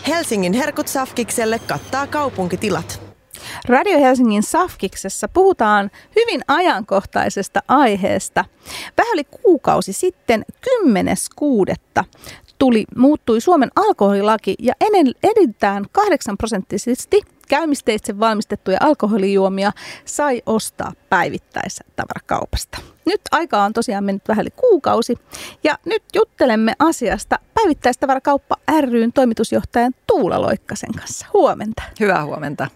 Helsingin herkut Safkikselle kattaa kaupunkitilat. Radio Helsingin Safkiksessa puhutaan hyvin ajankohtaisesta aiheesta. Vähän yli kuukausi sitten 10.6. muuttui Suomen alkoholilaki ja enintään 8% käymisteitse valmistettuja alkoholijuomia sai ostaa päivittäistavarakaupasta. Nyt aikaa on tosiaan mennyt vähän yli kuukausi ja nyt juttelemme asiasta Päivittäistavarakauppa ry:n toimitusjohtajan Tuula Loikkasen kanssa. Huomenta. Hyvää huomenta.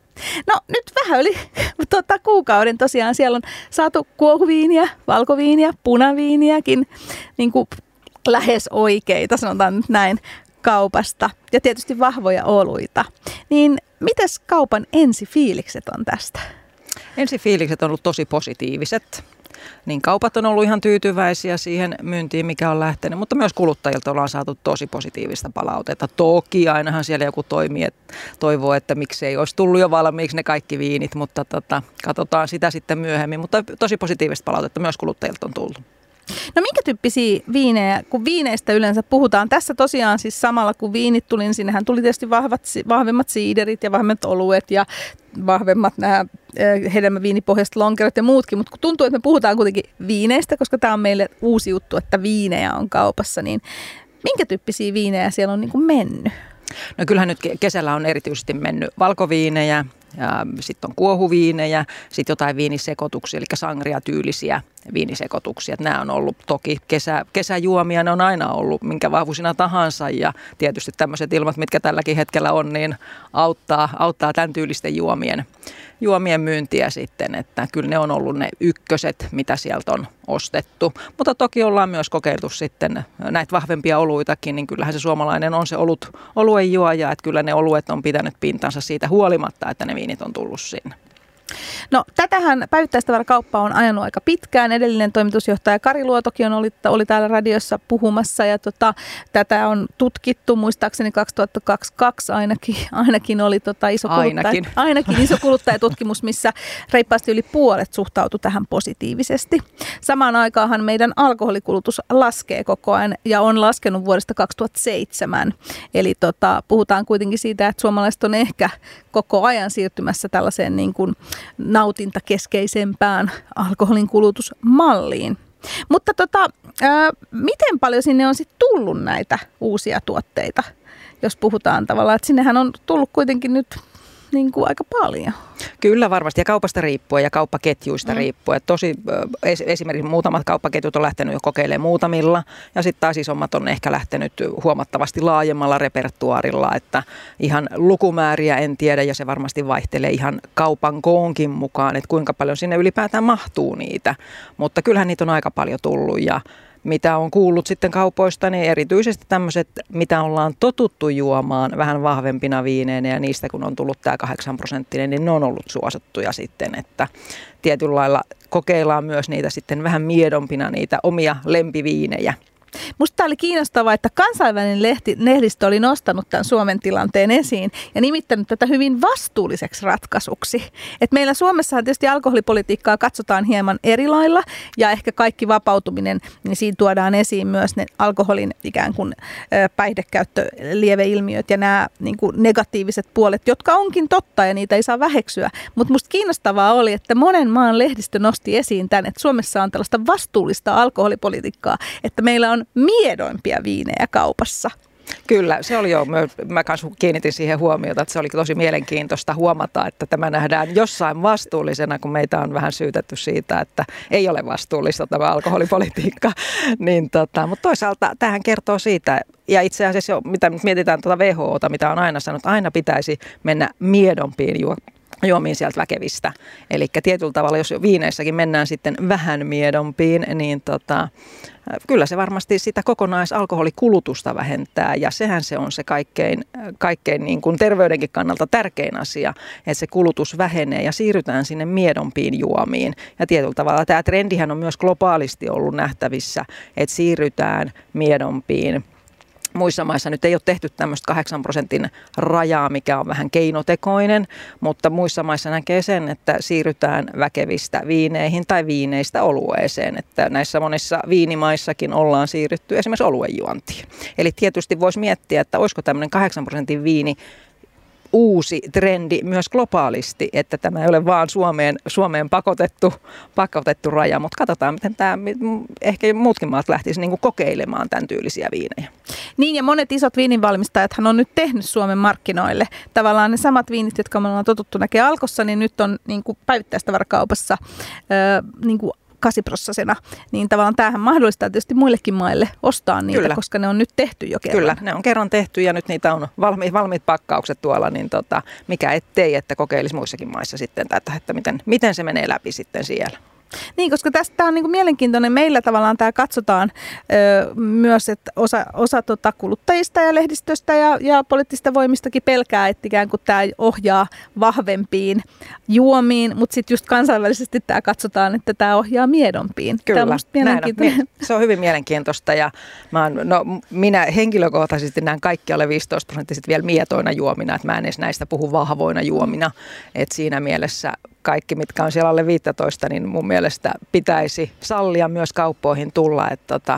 No nyt vähän yli kuukauden tosiaan siellä on saatu kuohuviiniä, valkoviiniä, punaviiniäkin, niin kuin lähes oikeita, sanotaan nyt näin, kaupasta ja tietysti vahvoja oluita. Niin mitäs kaupan ensifiilikset on tästä? Ensifiilikset on ollut tosi positiiviset. Niin kaupat on ollut ihan tyytyväisiä siihen myyntiin, mikä on lähtenyt, mutta myös kuluttajilta ollaan saatu tosi positiivista palautetta. Toki ainahan siellä joku toivoo, että miksei olisi tullut jo valmiiksi ne kaikki viinit, mutta katsotaan sitä sitten myöhemmin. Mutta tosi positiivista palautetta myös kuluttajilta on tullut. No minkä tyyppisiä viinejä, kun viineistä yleensä puhutaan? Tässä tosiaan siis samalla kun viinit tuli, niin sinnehän tuli tietysti vahvemmat siiderit ja vahvemmat oluet ja vahvemmat nämä hedelmäviinipohjaiset lonkerot ja muutkin, mutta kun tuntuu, että me puhutaan kuitenkin viineistä, koska tämä on meille uusi juttu, että viinejä on kaupassa, niin minkä tyyppisiä viinejä siellä on niin kuin mennyt? No kyllähän nyt kesällä on erityisesti mennyt valkoviinejä, ja sitten on kuohuviinejä, sitten jotain viinisekoituksia, eli sangria-tyylisiä viinisekoituksia. Nämä on ollut toki kesäjuomia, ne on aina ollut minkä vahvuisina tahansa ja tietysti tämmöiset ilmat, mitkä tälläkin hetkellä on, niin auttaa tämän tyylisten juomien myyntiä sitten, että kyllä ne on ollut ne ykköset, mitä sieltä on ostettu. Mutta toki ollaan myös kokeiltu sitten näitä vahvempia oluitakin, niin kyllähän se suomalainen on se oluen juoja, että kyllä ne oluet on pitänyt pintansa siitä huolimatta, että ne viinit on tullut sinne. No tätähän päivittäistavarakauppa on ajanut aika pitkään. Edellinen toimitusjohtaja Kari Luotokin oli täällä radiossa puhumassa ja tätä on tutkittu muistaakseni 2022 ainakin oli iso kuluttajatutkimus, missä reippaasti yli puolet suhtautui tähän positiivisesti. Samaan aikaanhan meidän alkoholikulutus laskee koko ajan ja on laskenut vuodesta 2007. Eli puhutaan kuitenkin siitä, että suomalaiset on ehkä koko ajan siirtymässä tällaiseen niin kuin nautintakeskeisempään alkoholin kulutusmalliin. Mutta miten paljon sinne on sitten tullut näitä uusia tuotteita, jos puhutaan tavallaan, että sinnehän on tullut kuitenkin nyt niin kuin aika paljon. Kyllä varmasti ja kaupasta riippuen ja kauppaketjuista riippuen. Esimerkiksi muutamat kauppaketjut on lähtenyt jo kokeilemaan muutamilla ja sitten taas isommat on ehkä lähtenyt huomattavasti laajemmalla repertuaarilla, että ihan lukumääriä en tiedä ja se varmasti vaihtelee ihan kaupan koonkin mukaan, että kuinka paljon sinne ylipäätään mahtuu niitä, mutta kyllähän niitä on aika paljon tullut ja mitä on kuullut sitten kaupoista, niin erityisesti tämmöiset, mitä ollaan totuttu juomaan vähän vahvempina viineinä ja niistä kun on tullut tämä 8%, niin ne on ollut suosittuja sitten, että tietyllä lailla kokeillaan myös niitä sitten vähän miedompina niitä omia lempiviinejä. Musta tämä oli kiinnostavaa, että kansainvälinen lehdistö oli nostanut tämän Suomen tilanteen esiin ja nimittänyt tätä hyvin vastuulliseksi ratkaisuksi. Et meillä Suomessahan tietysti alkoholipolitiikkaa katsotaan hieman eri lailla ja ehkä kaikki vapautuminen, niin siinä tuodaan esiin myös ne alkoholin ikään kuin päihdekäyttö, lieveilmiöt ja nämä niin kuin negatiiviset puolet, jotka onkin totta ja niitä ei saa väheksyä. Mutta musta kiinnostavaa oli, että monen maan lehdistö nosti esiin tämän, että Suomessa on tällaista vastuullista alkoholipolitiikkaa, että meillä on miedoimpia viinejä kaupassa. Kyllä, se oli jo, mä kanssa kiinnitin siihen huomiota, että se oli tosi mielenkiintoista huomata, että tämä nähdään jossain vastuullisena, kun meitä on vähän syytetty siitä, että ei ole vastuullista tämä alkoholipolitiikka. Mutta toisaalta tähän kertoo siitä, ja itse asiassa mitä mietitään WHOta, mitä on aina sanonut, aina pitäisi mennä miedompiin juomiin sieltä väkevistä. Eli tietyllä tavalla, jos viineissäkin mennään sitten vähän miedompiin, niin kyllä se varmasti sitä kokonaisalkoholikulutusta vähentää. Ja sehän se on se kaikkein niin kuin terveydenkin kannalta tärkein asia, että se kulutus vähenee ja siirrytään sinne miedompiin juomiin. Ja tietyllä tavalla tämä trendihän on myös globaalisti ollut nähtävissä, että siirrytään miedompiin Muissa maissa nyt ei ole tehty tämmöistä 8% rajaa, mikä on vähän keinotekoinen, mutta muissa maissa näkee sen, että siirrytään väkevistä viineihin tai viineistä olueeseen. Että näissä monissa viinimaissakin ollaan siirrytty esimerkiksi oluen juontiin. Eli tietysti voisi miettiä, että olisiko tämmöinen 8% viini uusi trendi myös globaalisti, että tämä ei ole vaan Suomeen pakotettu raja, mutta katsotaan, miten tämä, ehkä muutkin maat lähtisi niin kuin kokeilemaan tämän tyylisiä viinejä. Niin, ja monet isot viininvalmistajathan on nyt tehnyt Suomen markkinoille. Tavallaan ne samat viinit, jotka me ollaan totuttu näkemään Alkossa, niin nyt on niin kuin päivittäistavarakaupassa niin kuin 8%, niin tavallaan tämähän mahdollistaa tietysti muillekin maille ostaa niitä, kyllä, koska ne on nyt tehty jo kerran. Kyllä, ne on kerran tehty ja nyt niitä on valmiit pakkaukset tuolla, niin mikä ettei, että kokeilisi muissakin maissa sitten tätä, että miten se menee läpi sitten siellä. Niin, koska tästä on niin kuin mielenkiintoinen. Meillä tavallaan tämä katsotaan myös, että osa kuluttajista ja lehdistöstä ja poliittisista voimistakin pelkää, että ikään kuin tämä ohjaa vahvempiin juomiin, mutta sitten just kansainvälisesti tämä katsotaan, että tämä ohjaa miedompiin. Kyllä, se on hyvin mielenkiintoista ja minä henkilökohtaisesti näen kaikki alle 15% vielä mietoina juomina, että mä en edes näistä puhu vahvoina juomina, että siinä mielessä kaikki, mitkä on siellä alle 15, niin mun mielestä pitäisi sallia myös kauppoihin tulla. Että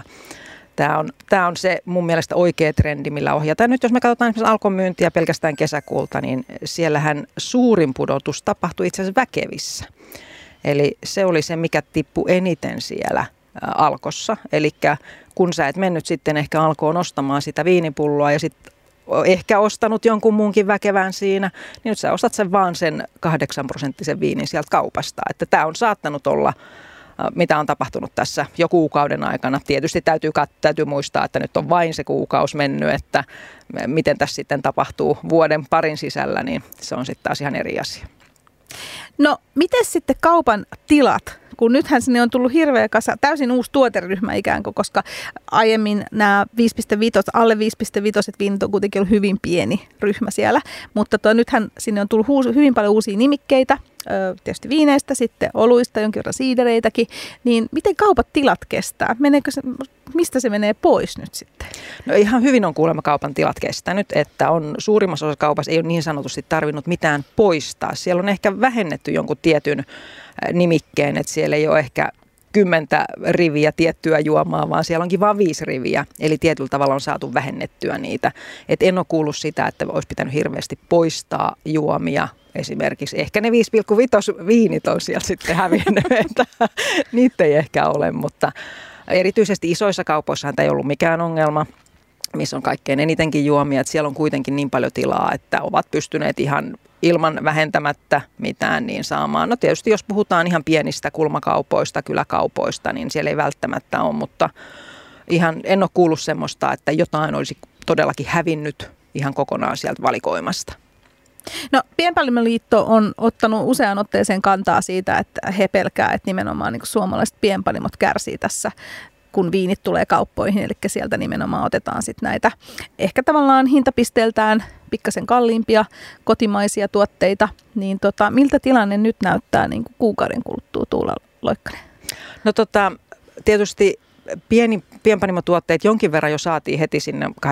tämä on se mun mielestä oikea trendi, millä ohjataan. Nyt jos me katsotaan esimerkiksi Alkon myyntiä pelkästään kesäkuulta, niin siellähän suurin pudotus tapahtui itse asiassa väkevissä. Eli se oli se, mikä tippui eniten siellä Alkossa. Eli kun sä et mennyt sitten ehkä Alkoon ostamaan sitä viinipulloa ja sitten ehkä ostanut jonkun muunkin väkevän siinä, niin nyt sä ostat vaan sen 8% viinin sieltä kaupasta. Että tämä on saattanut olla, mitä on tapahtunut tässä jo kuukauden aikana. Tietysti täytyy muistaa, että nyt on vain se kuukausi mennyt, että miten tässä sitten tapahtuu vuoden parin sisällä, niin se on sitten taas ihan eri asia. No, miten sitten kaupan tilat? Kun nythän sinne on tullut hirveä kasa, täysin uusi tuoteryhmä ikään kuin, koska aiemmin nämä 5,5, alle 5,5 viinit on kuitenkin ollut hyvin pieni ryhmä siellä. Mutta nythän sinne on tullut hyvin paljon uusia nimikkeitä, tietysti viineistä, sitten oluista, jonkin verran siidereitäkin. Niin miten kaupat tilat kestää? Mistä se menee pois nyt sitten? No ihan hyvin on kuulemma kaupan tilat kestänyt, että on suurimmassa osassa kaupassa ei ole niin sanotusti tarvinnut mitään poistaa. Siellä on ehkä vähennetty jonkun tietyn nimikkeen, että siellä ei ole ehkä 10 riviä tiettyä juomaa, vaan siellä onkin vain 5 riviä. Eli tietyllä tavalla on saatu vähennettyä niitä. Et en ole kuullut sitä, että olisi pitänyt hirveästi poistaa juomia. Esimerkiksi ehkä ne 5,5 viinit on siellä sitten hävinnyt, että niitä ei ehkä ole, mutta erityisesti isoissa kaupoissahan tämä ei ollut mikään ongelma, missä on kaikkein enitenkin juomia, että siellä on kuitenkin niin paljon tilaa, että ovat pystyneet ihan ilman vähentämättä mitään niin saamaan. No tietysti jos puhutaan ihan pienistä kulmakaupoista, kyläkaupoista, niin siellä ei välttämättä ole, mutta ihan en ole kuullut semmoista, että jotain olisi todellakin hävinnyt ihan kokonaan sieltä valikoimasta. No, Pienpanimoliitto on ottanut useaan otteeseen kantaa siitä, että he pelkää, että nimenomaan niin kuin suomalaiset pienpanimot kärsii tässä, kun viinit tulee kauppoihin, eli sieltä nimenomaan otetaan sitten näitä ehkä tavallaan hintapisteeltään pikkasen kalliimpia kotimaisia tuotteita, niin miltä tilanne nyt näyttää niin kuin kuukauden kuluttua, Tuula Loikkanen? No tietysti pienpanimotuotteet jonkin verran jo saatiin heti sinne 8%,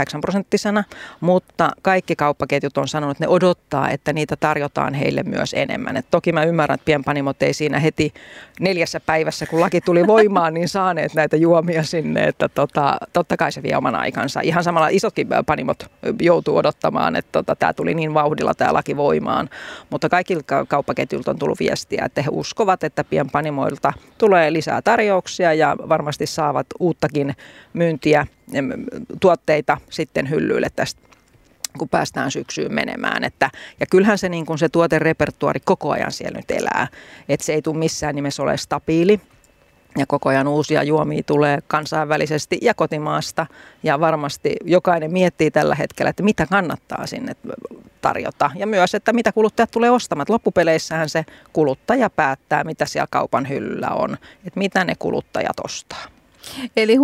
mutta kaikki kauppaketjut on sanonut, että ne odottaa, että niitä tarjotaan heille myös enemmän. Et toki mä ymmärrän, että pienpanimot ei siinä heti 4 päivässä, kun laki tuli voimaan, niin saaneet näitä juomia sinne, että totta kai se vie oman aikansa. Ihan samalla isotkin panimot joutuu odottamaan, että tämä tuli niin vauhdilla tämä laki voimaan, mutta kaikilta kauppaketjilta on tullut viestiä, että he uskovat, että pienpanimoilta tulee lisää tarjouksia ja varmasti saavat uuttakin myyntiä, tuotteita sitten hyllyille tästä, kun päästään syksyyn menemään. Ja kyllähän se, niin kuin se tuoterepertuaari koko ajan siellä nyt elää, että se ei tule missään nimessä ole stabiili. Ja koko ajan uusia juomia tulee kansainvälisesti ja kotimaasta. Ja varmasti jokainen miettii tällä hetkellä, että mitä kannattaa sinne tarjota. Ja myös, että mitä kuluttajat tulee ostamaan. Loppupeleissähän se kuluttaja päättää, mitä siellä kaupan hyllyllä on. Että mitä ne kuluttajat ostaa. Eli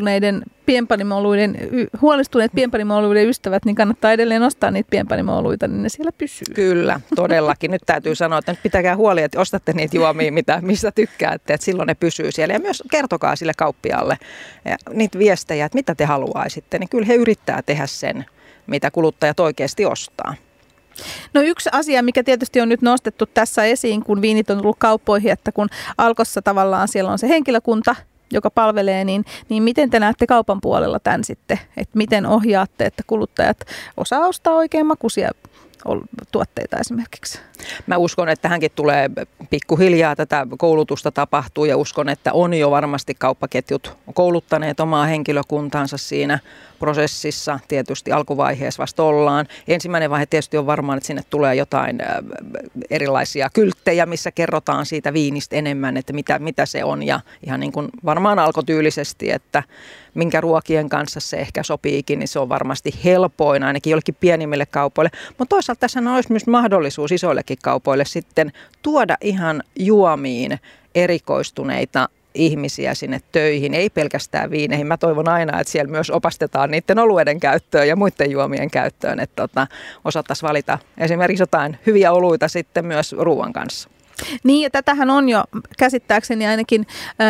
huolestuneet pienpanimooluiden ystävät, niin kannattaa edelleen ostaa niitä pienpanimooluita, niin ne siellä pysyy. Kyllä, todellakin. Nyt täytyy sanoa, että nyt pitäkää huoli, että ostatte niitä juomia, mistä tykkäätte, että silloin ne pysyy siellä. Ja myös kertokaa sille kauppiaalle niitä viestejä, että mitä te haluaisitte, niin kyllä he yrittää tehdä sen, mitä kuluttajat oikeasti ostaa. No yksi asia, mikä tietysti on nyt nostettu tässä esiin, kun viinit on tullut kauppoihin, että kun Alkossa tavallaan siellä on se henkilökunta, joka palvelee, niin miten te näette kaupan puolella tämän sitten? Että miten ohjaatte, että kuluttajat osaa ostaa oikein makuisia tuotteita esimerkiksi? Mä uskon, että tähänkin tulee pikkuhiljaa tätä koulutusta tapahtuu ja uskon, että on jo varmasti kauppaketjut kouluttaneet omaa henkilökuntaansa siinä prosessissa. Tietysti alkuvaiheessa vasta ollaan. Ensimmäinen vaihe tietysti on varmaan, että sinne tulee jotain erilaisia kylttejä, missä kerrotaan siitä viinistä enemmän, että mitä se on ja ihan niin kuin varmaan alkotyylisesti, että minkä ruokien kanssa se ehkä sopiikin, niin se on varmasti helpoin ainakin jollekin pienimmille kaupoille. Mutta toisaalta tässä olisi myös mahdollisuus isoillekin kaupoille sitten tuoda ihan juomiin erikoistuneita ihmisiä sinne töihin, ei pelkästään viineihin. Mä toivon aina, että siellä myös opastetaan niiden oluiden käyttöön ja muiden juomien käyttöön, että osattaisiin valita esimerkiksi jotain hyviä oluita sitten myös ruoan kanssa. Niin, ja tätähän on jo käsittääkseni ainakin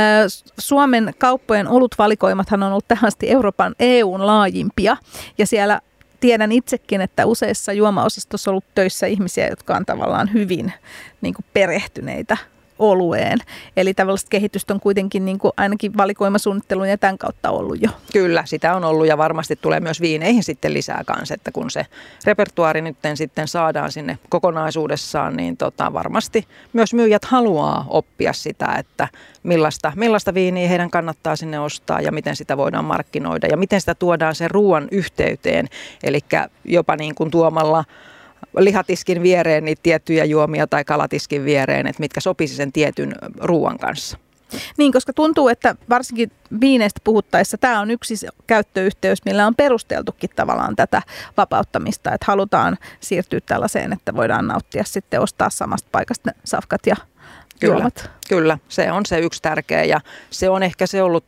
Suomen kauppojen olutvalikoimathan on ollut tähän asti Euroopan EUn laajimpia, ja siellä tiedän itsekin, että useissa juomaosastossa on ollut töissä ihmisiä, jotka on tavallaan hyvin niin kuin perehtyneitä olueen. Eli tällaista kehitystä on kuitenkin niin kuin ainakin valikoimasuunnittelun ja tämän kautta ollut jo. Kyllä, sitä on ollut ja varmasti tulee myös viineihin sitten lisää kanssa, että kun se repertuaari nyt sitten saadaan sinne kokonaisuudessaan, niin varmasti myös myyjät haluaa oppia sitä, että millaista viiniä heidän kannattaa sinne ostaa ja miten sitä voidaan markkinoida ja miten sitä tuodaan sen ruoan yhteyteen, eli jopa niin kuin tuomalla lihatiskin viereen niitä tiettyjä juomia tai kalatiskin viereen, että mitkä sopisi sen tietyn ruoan kanssa. Niin, koska tuntuu, että varsinkin viineistä puhuttaessa tämä on yksi käyttöyhteys, millä on perusteltukin tavallaan tätä vapauttamista, että halutaan siirtyä tällaiseen, että voidaan nauttia sitten ostaa samasta paikasta ne safkat ja juomat. Kyllä, se on se yksi tärkeä ja se on ehkä se ollut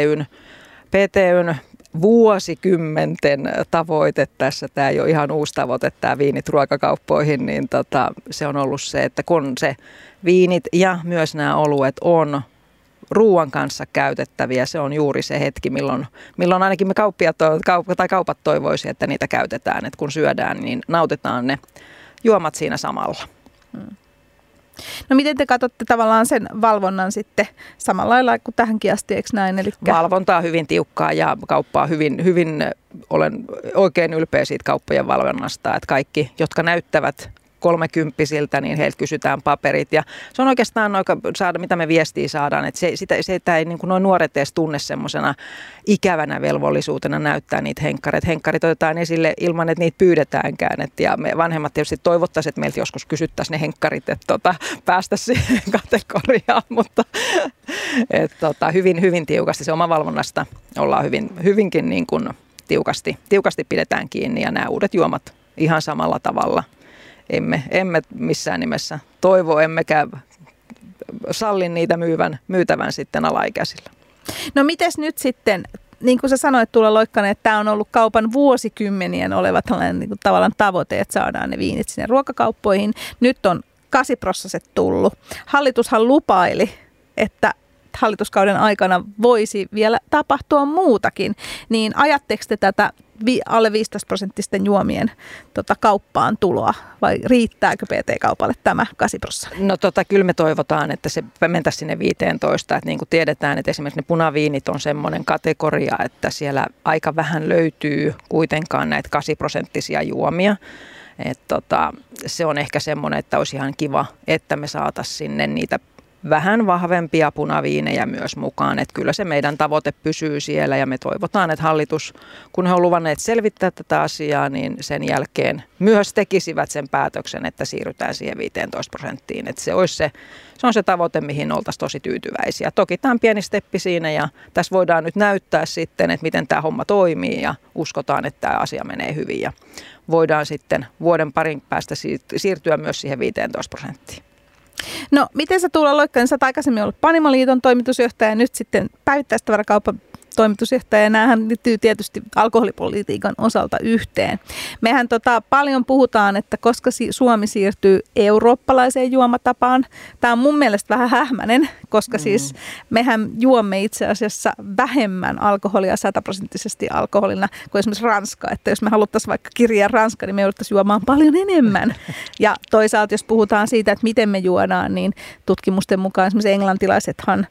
PTYn vuosikymmenten tavoite tässä, tämä ei ole ihan uusi tavoite, tämä viinit ruokakauppoihin, niin se on ollut se, että kun se viinit ja myös nämä oluet on ruoan kanssa käytettäviä, se on juuri se hetki, milloin ainakin me kaupat toivoisi, että niitä käytetään, että kun syödään, niin nautitaan ne juomat siinä samalla. No miten te katsotte tavallaan sen valvonnan sitten samalla lailla kuin tähänkin asti, eikö näin? Valvonta on hyvin tiukkaa ja kauppaa hyvin, olen oikein ylpeä siitä kauppojen valvonnasta, että kaikki, jotka näyttävät 30-siltä, niin heiltä kysytään paperit. Ja se on oikeastaan mitä me viestiä saadaan, että sitä ei niin kuin nuo nuoret edes tunne semmoisena ikävänä velvollisuutena näyttää niitä henkkareita. Henkkarit otetaan esille ilman, että niitä pyydetäänkään. Ja me vanhemmat tietysti toivottaisiin, että meiltä joskus kysyttäisiin ne henkkarit, että päästä siihen kategoriaan, mutta hyvin tiukasti se oma valvonnasta ollaan hyvinkin niin kuin tiukasti pidetään kiinni ja nämä uudet juomat ihan samalla tavalla. Emme missään nimessä toivo, emmekä salli niitä myytävän sitten alaikäisillä. No mites nyt sitten, niin kuin sä sanoit Tuula Loikkanen, että tämä on ollut kaupan vuosikymmenien oleva niin kuin tavallaan tavoite, että saadaan ne viinit sinne ruokakauppoihin. Nyt on 8% tullut. Hallitushan lupaili, että hallituskauden aikana voisi vielä tapahtua muutakin, niin ajatteko te tätä alle 15% juomien kauppaan tuloa vai riittääkö PT-kaupalle tämä 8%? No kyllä me toivotaan, että se mentäisiin sinne 15, että niin kuin tiedetään, että esimerkiksi ne punaviinit on semmoinen kategoria, että siellä aika vähän löytyy kuitenkaan näitä 8% juomia. Se on ehkä semmoinen, että olisi ihan kiva, että me saataisiin sinne niitä vähän vahvempia punaviinejä myös mukaan, että kyllä se meidän tavoite pysyy siellä ja me toivotaan, että hallitus, kun he on luvanneet selvittää tätä asiaa, niin sen jälkeen myös tekisivät sen päätöksen, että siirrytään siihen 15%, että se on se tavoite, mihin oltaisiin tosi tyytyväisiä. Toki tämä on pieni steppi siinä ja tässä voidaan nyt näyttää sitten, että miten tämä homma toimii ja uskotaan, että tämä asia menee hyvin ja voidaan sitten vuoden parin päästä siirtyä myös siihen 15%. No, miten sä Tuula Loikkanen, sä oot aikaisemmin ollut Panimoliiton toimitusjohtaja ja nyt sitten päivittäistavarakaupan toimitusjohtaja, ja näähän liittyy tietysti alkoholipolitiikan osalta yhteen. Mehän paljon puhutaan, että koska Suomi siirtyy eurooppalaiseen juomatapaan, tämä on mun mielestä vähän hähmäinen, koska siis mehän juomme itse asiassa vähemmän alkoholia 100% alkoholina kuin esimerkiksi Ranska, että jos me haluttaisiin vaikka kirjaa Ranska, niin me jouduttaisiin juomaan paljon enemmän. Ja toisaalta jos puhutaan siitä, että miten me juodaan, niin tutkimusten mukaan esimerkiksi englantilaisethan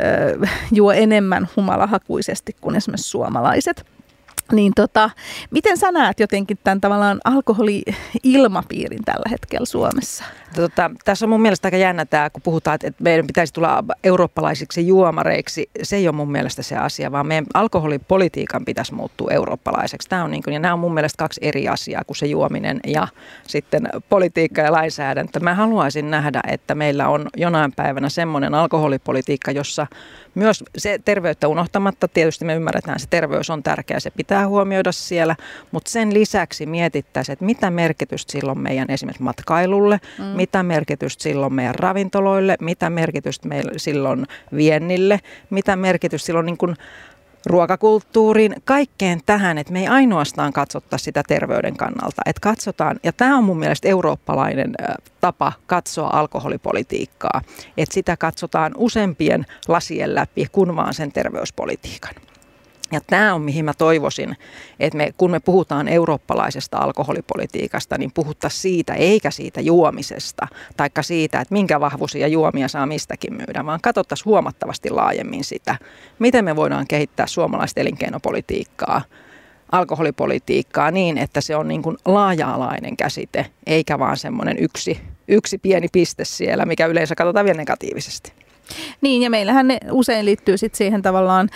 juo enemmän humalahakuisesti kuin esimerkiksi suomalaiset. Niin miten sä näet jotenkin tämän tavallaan alkoholi-ilmapiirin tällä hetkellä Suomessa? Tässä on mun mielestä aika jännä tämä, kun puhutaan, että meidän pitäisi tulla eurooppalaisiksi juomareiksi. Se ei ole mun mielestä se asia, vaan meidän alkoholipolitiikan pitäisi muuttua eurooppalaiseksi. Tämä on ja nämä on mun mielestä kaksi eri asiaa kuin se juominen ja sitten politiikka ja lainsäädäntö. Mä haluaisin nähdä, että meillä on jonain päivänä semmoinen alkoholipolitiikka, jossa myös se terveyttä unohtamatta, tietysti me ymmärretään, että se terveys on tärkeä, se pitää huomioida siellä, mutta sen lisäksi mietittäisiin, että mitä merkitystä silloin meidän esimerkiksi matkailulle, mitä merkitystä silloin meidän ravintoloille, mitä merkitystä meillä silloin viennille, mitä merkitystä silloin niin kuin ruokakulttuuriin, kaikkeen tähän, että me ei ainoastaan katsottaisi sitä terveyden kannalta, että katsotaan, ja tämä on mun mielestä eurooppalainen tapa katsoa alkoholipolitiikkaa, että sitä katsotaan useampien lasien läpi kuin vaan sen terveyspolitiikan. Ja tämä on, mihin mä toivoisin, että kun me puhutaan eurooppalaisesta alkoholipolitiikasta, niin puhuttaisiin siitä eikä siitä juomisesta, taikka siitä, että minkä vahvuisia juomia saa mistäkin myydä, vaan katsottaisiin huomattavasti laajemmin sitä, miten me voidaan kehittää suomalaista elinkeinopolitiikkaa, alkoholipolitiikkaa niin, että se on niin kuin laaja-alainen käsite, eikä vaan semmoinen yksi pieni piste siellä, mikä yleensä katsotaan vielä negatiivisesti. Niin, ja meillähän ne usein liittyy sitten siihen tavallaan,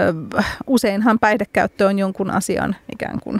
useinhan päihdekäyttö on jonkun asian ikään kuin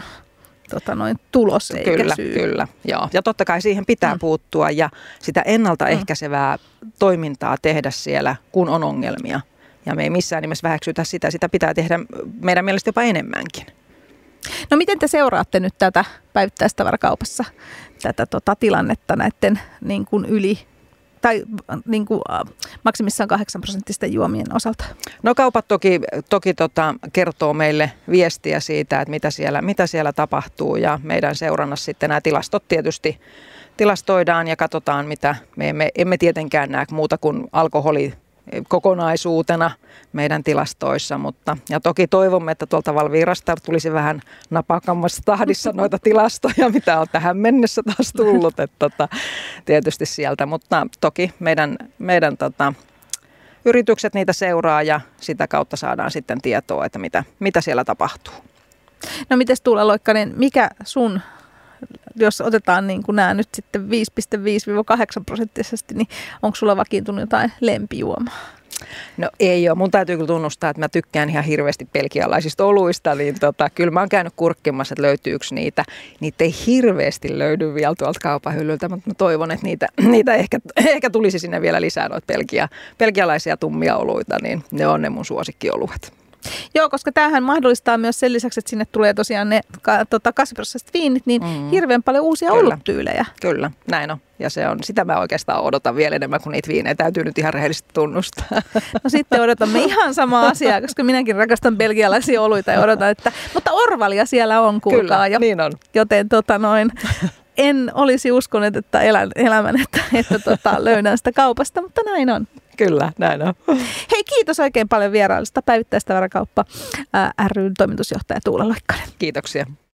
tulos eikä syy. Kyllä, joo. Ja totta kai siihen pitää puuttua ja sitä ennaltaehkäisevää toimintaa tehdä siellä, kun on ongelmia. Ja me ei missään nimessä väheksytä sitä pitää tehdä meidän mielestä jopa enemmänkin. No miten te seuraatte nyt tätä päivittäistavarakaupassa, tätä tilannetta näiden niin kuin tai niin kuin maksimissaan 8% juomien osalta? No kaupat toki kertoo meille viestiä siitä, että mitä siellä tapahtuu ja meidän seurannassa sitten nämä tilastot tietysti tilastoidaan ja katsotaan, mitä me emme tietenkään näe muuta kuin alkoholi kokonaisuutena meidän tilastoissa, ja toki toivomme, että tuolta Valvirasta tulisi vähän napakammassa tahdissa noita tilastoja, mitä on tähän mennessä taas tullut, että tietysti sieltä, mutta toki meidän yritykset niitä seuraa ja sitä kautta saadaan sitten tietoa, että mitä siellä tapahtuu. No mites Tuula Loikkanen, mikä sun, jos otetaan niin kuin nämä nyt sitten 5,5-8%, niin onko sulla vakiintunut jotain lempijuomaa? No ei ole. Mun täytyy kyllä tunnustaa, että mä tykkään ihan hirveästi belgialaisista oluista, niin kyllä mä oon käynyt kurkkimassa, että löytyykö niitä. Niitä ei hirveästi löydy vielä tuolta kaupan hyllyltä, mutta mä toivon, että niitä ehkä tulisi sinne vielä lisää noita belgialaisia tummia oluita, niin ne on ne mun suosikkioluet. Joo, koska tämähän mahdollistaa myös sen lisäksi, että sinne tulee tosiaan ne kasviprosessiset viinit, niin hirveän paljon uusia oluttyylejä. Kyllä, näin on. Ja sitä mä oikeastaan odotan vielä enemmän kuin niitä viinejä. Täytyy nyt ihan rehellisesti tunnustaa. No sitten odotamme ihan samaa asiaa, koska minäkin rakastan belgialaisia oluita ja odotan, mutta Orvalia siellä on, kuulkaa. Kyllä, jo. Niin on. Joten en olisi uskonut, että elämän, että löydän sitä kaupasta, mutta näin on. Kyllä, näin on. Hei, kiitos oikein paljon vierailusta. Päivittäistavarakauppa ry:n toimitusjohtaja Tuula Loikkanen. Kiitoksia.